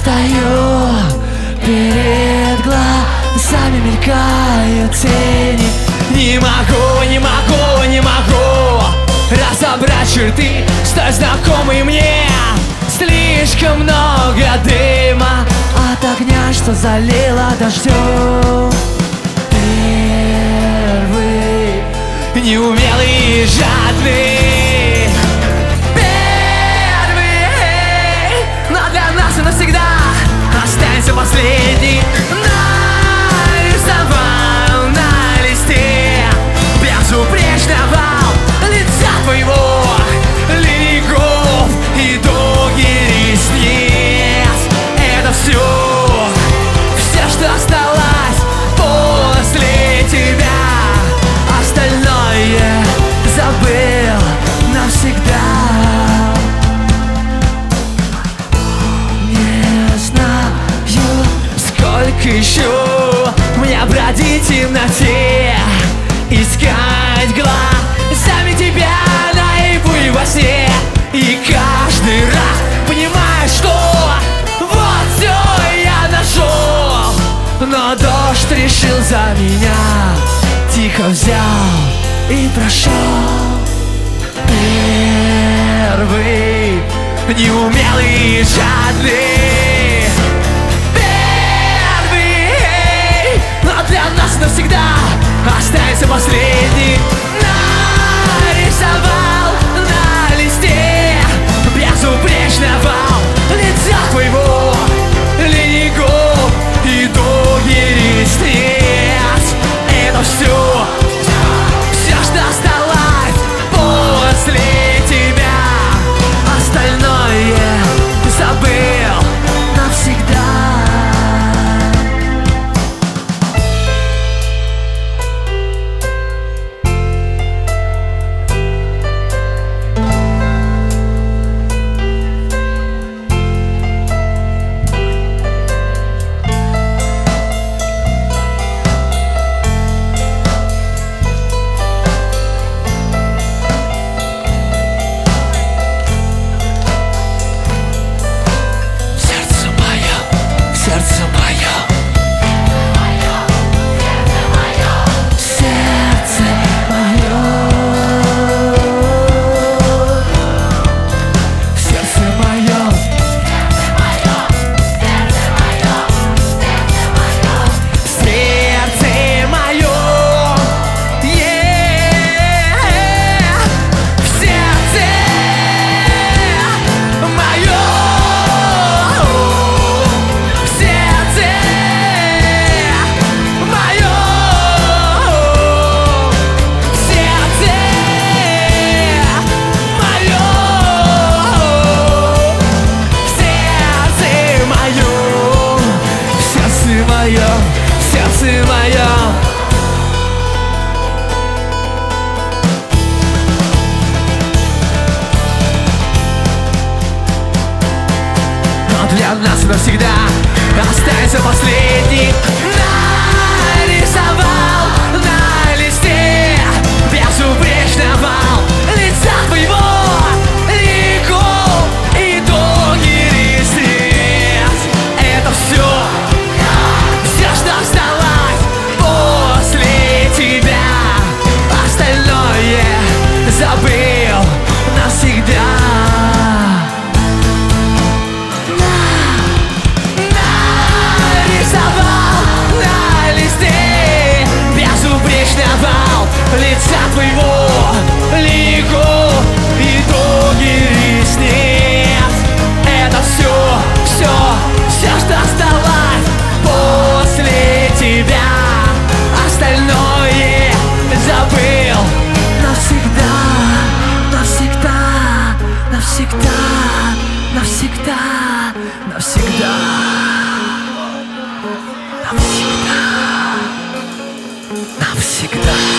стою, перед глазами мелькают тени. Не могу, не могу, не могу разобрать черты столь знакомые мне. Слишком много дыма от огня, что залило дождем. Первый, неумелый и жадный. Первый, но для нас и навсегда останется последний. Нарисовал на листе безупречного лица твоего, линий губ и дуги ресниц. Это все, что осталось после тебя. Остальное забыл навсегда. Не знаю, сколько еще мне бродить в темноте, искать глазами тебя наяву и во сне. И каждый раз понимаешь, что вот все я нашел. Но дождь решил за меня, тихо взял и прошел. Первый, неумелый и жадный. Первый, но для нас навсегда останется последний. Нарисовал на листе безупречного лица твоего, линий губ и дуги ресниц. Это все, что осталось после тебя. Остальное забыл навсегда. Сердце мое, но для нас навсегда останется последний. Нарисовал на листе безупречного лица твоего, лику и дуги ресниц. Это все, что осталось после тебя. Остальное забыл навсегда. Нарисовал на листе безупречного лица твоего, лику и дуги ресниц. Это все, что осталось после тебя. Остальное забыл навсегда, навсегда, навсегда, навсегда, навсегда, навсегда, навсегда.